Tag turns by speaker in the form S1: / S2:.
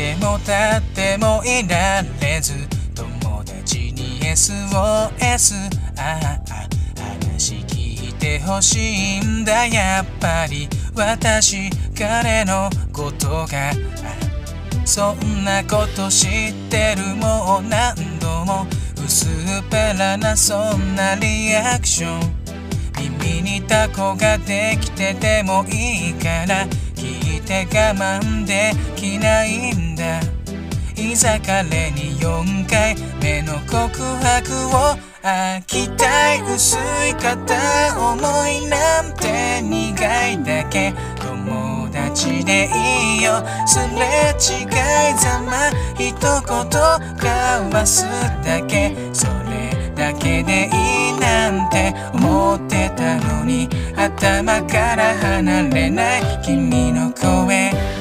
S1: ても立ってもいられず友達に SOS 話聞いてほしいんだやっぱり私彼のことがそんなこと知ってるもう何度も薄っぺらなそんなリアクション耳にタコができててもいいから聞いて我慢できないんだいざ彼に4回目の告白を飽きたい薄い片思いなんて苦いだけ友達でいいよすれ違いざま一言交わすだけそれだけでいいなんて思ってたのに頭から離れない君の声